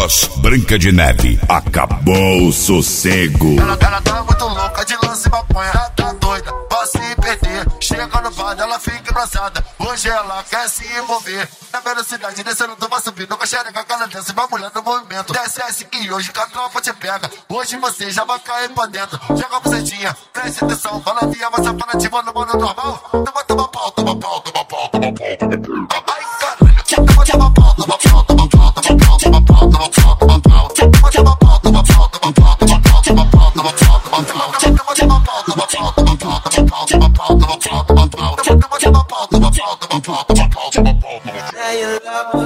Cross, Branca de Neve, acabou o sossego. Ela tá muito louca de lance e maconha, ela tá doida pra se perder. Chega no bar, ela fica engraçada. Hoje ela quer se envolver. Na velocidade, descendo, tu vai subindo. Com a xereca, aquela dança, vai mulher no movimento. Desce que hoje que a tropa te pega. Hoje você já vai cair pra dentro. Joga a bucetinha, preste atenção. Fala via, você fala ativa no modo normal. Toma pau, toma pau, toma pau, toma pau. Ai, caralho, toma pau, toma pau, toma pau, toma pau, toma pau, toma pau, toma pau. Toma pau, toma pau, toma pau, toma pau, toma pau, toma pau, toma pau. Toma pau, toma pau, toma pau, toma pau, toma pau, toma pau, toma pau. Toma pau, toma pau, toma pau, toma pau, toma pau. Now you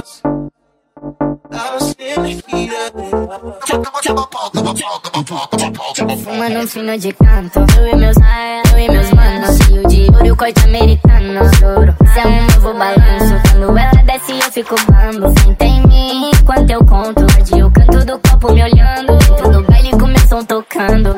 lost in the heat of it. Fumando um fino de canto, eu e meus manos, cheio de ouro, corte americano. Choro, cê é um novo balanço. Quando ela desce eu fico bambo. Senta em mim enquanto eu conto. Hoje eu canto do copo me olhando. Dentro do baile começam tocando.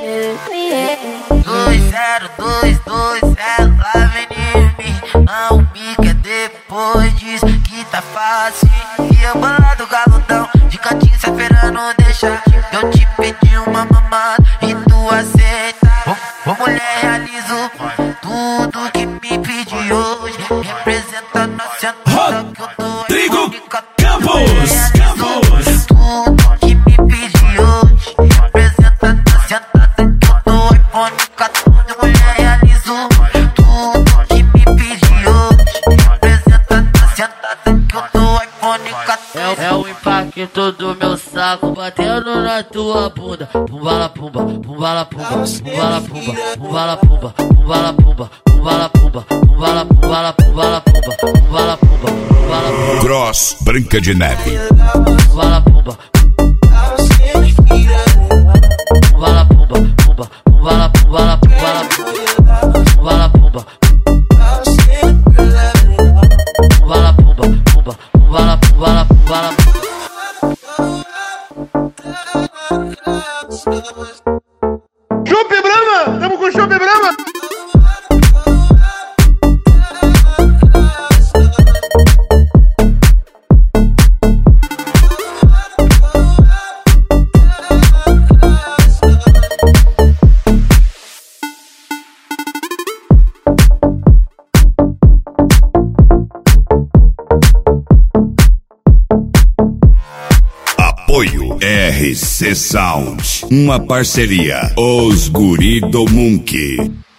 2022, ela vem em mim. Não me quer depois disso que tá fácil. E eu bolado galudão, de cantinho se esperando deixar. Eu te pedi uma mamada e tu aceita. Ô mulher, realizo tudo que me pedi hoje. Representa na sentada que eu tô Trigo Campos. Campos. Tudo que me pedi hoje. Representa na sentada que eu tô iPhone 14. Mulher, realizo tudo que me pedi hoje. Representa na sentada que eu tô iPhone 14. É o impacto do meu saco batendo na tua bunda. Pumbala pumba, pumbala pumba, pumbala pumba, pumbala pumba, pumbala pumba, pumbala pumba, pumbala pumbala pumbala pumba, pumbala pumba, pumbala pumba. Cross, Branca de Neve. Pumbala pumba. Pumbala pumba, pumba, pumbala pumbala pumbala pumbala pumba. Pumbala pumba, pumba, pumbala pumbala pumbala. Chope Brahma! Tamo com Chope Brahma! Apoio RC Sound, uma parceria Os Guri do Monkey.